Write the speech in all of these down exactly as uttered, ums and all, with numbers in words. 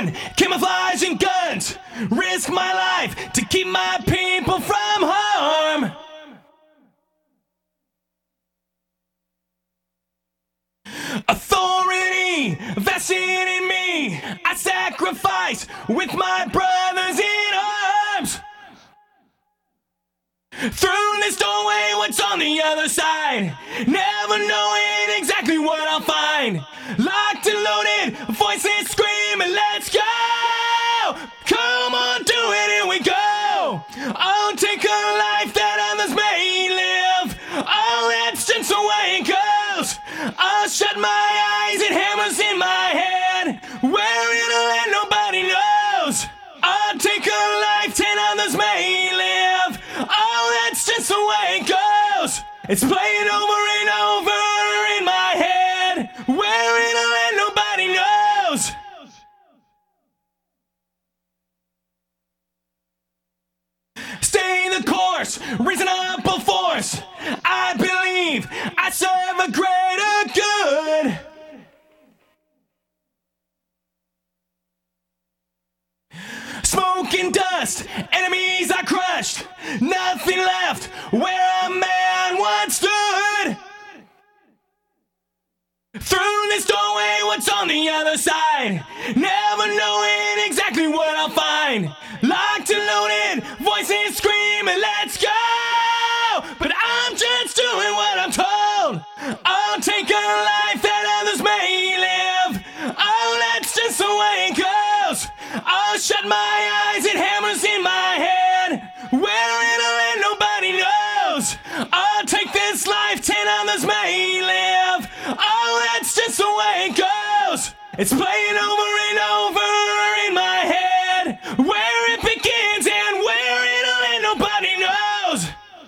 run, camouflage and guns, risk my life to keep my people from harm. Authority vested in me, I sacrifice with my brothers in arms. Through this doorway, what's on the other side? Never knowing exactly what I'll find. Locked and loaded, voices screaming, let's go! Come on, do it, here we go! I'll take a life that others may live. Oh, that's just the way it goes. I'll shut my eyes and hammers in my head. Where it'll end, nobody knows. I'll take a life ten others may live. Oh, that's just the way it goes. It's playing over and over in my head. Where it'll end, nobody knows. Stay the course, reasonable force. I believe I serve a greater good. Smoke and dust, enemies are crushed. Nothing left where a man once stood. Through this doorway, what's on the other side? Never knowing exactly what I'll find. Locked and loaded, voices screaming, let's go! But I'm just doing what I'm told. I'll take a life that others may live. Oh, that's just the way it goes. I'll shut my eyes and hammers in my head. Where it'll end, nobody knows. I'll take this life ten others may live. Oh, that's just the way it goes. It's playing over and over in my head. Where it begins and where it'll end, nobody knows.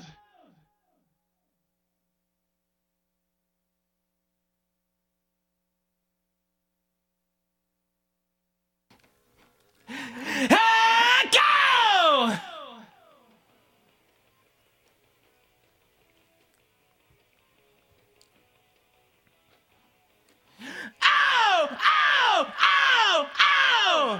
Ah, go! Ow! Ow! Ow! Ow!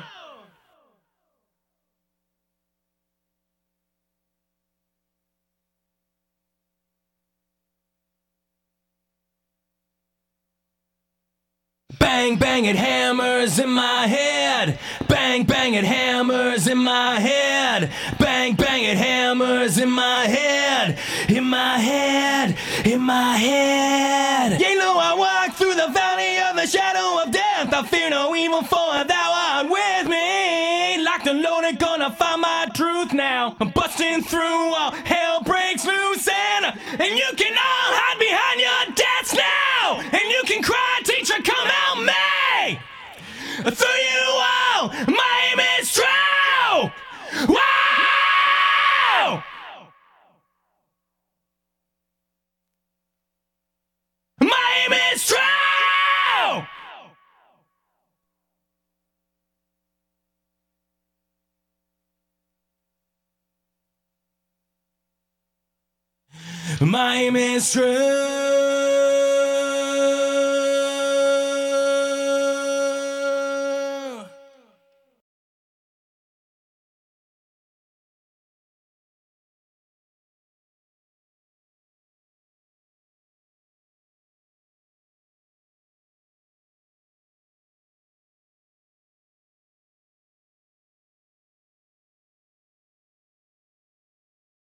Bang, bang, it hammers in my head. Bang, bang, it hammers in my head. Bang, bang, it hammers in my head. In my head, in my head. Yea, lo, I walk through the valley of the shadow of death. I fear no evil, for thou art with me. Locked and loaded, gonna find my truth now. I'm busting through, all hell breaks loose, and, and you can all hide behind your desks now. And you can cry, teacher, come help me. Through you all, my aim is true. Wow! My aim is true. My aim is true.